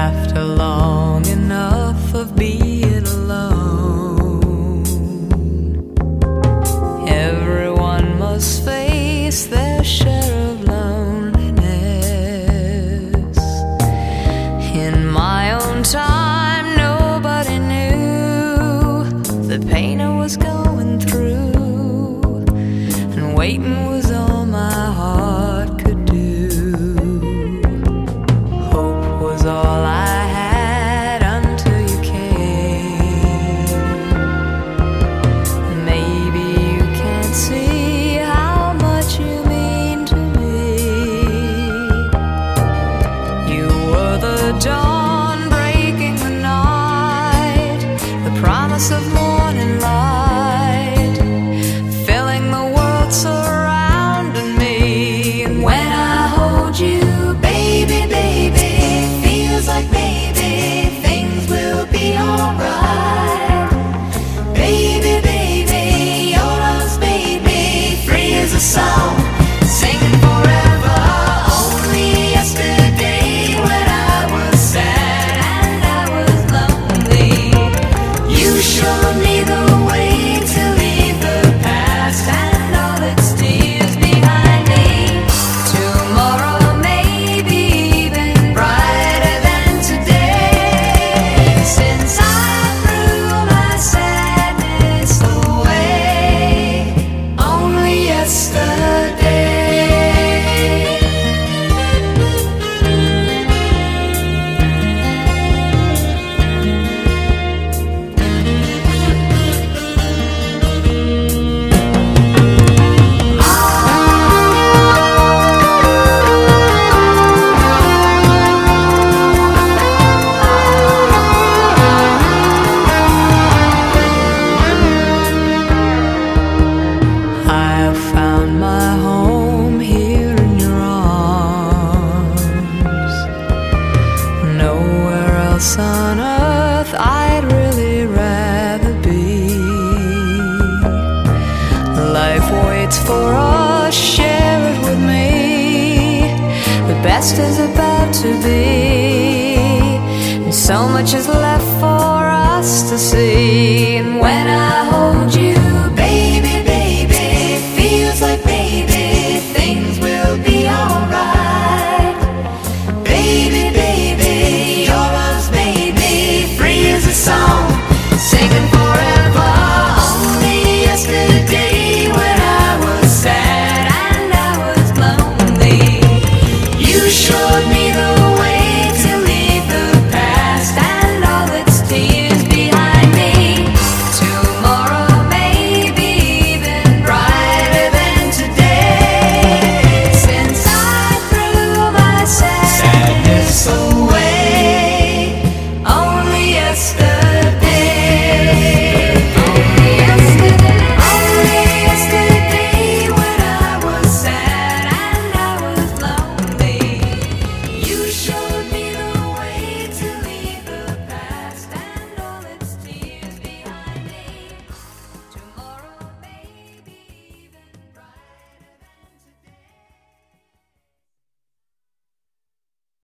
After long enough of being alone, everyone must face their share of loneliness. In my own time, nobody knew the pain I was going through, and waiting was all my heart could do. Hope was all I had until you came. Maybe you can't see how much you mean to me. You were the dawn breaking the night, the promise of morning light, filling the world surrounding me. And when I hold you, baby, baby, feels like maybe things will be alright. Baby, baby, your love's made me free as a song, singing forever. Only yesterday when I was sad and I was lonely, you showed me the way to leave the past and all its tears behind me. Tomorrow may be even brighter than today, since I threw my sadness away only yesterday. I have found my home here in your arms. Nowhere else on earth I'd really rather be. Life waits for us, share it with me. The best is about to be, and so much is left for us to see. And when I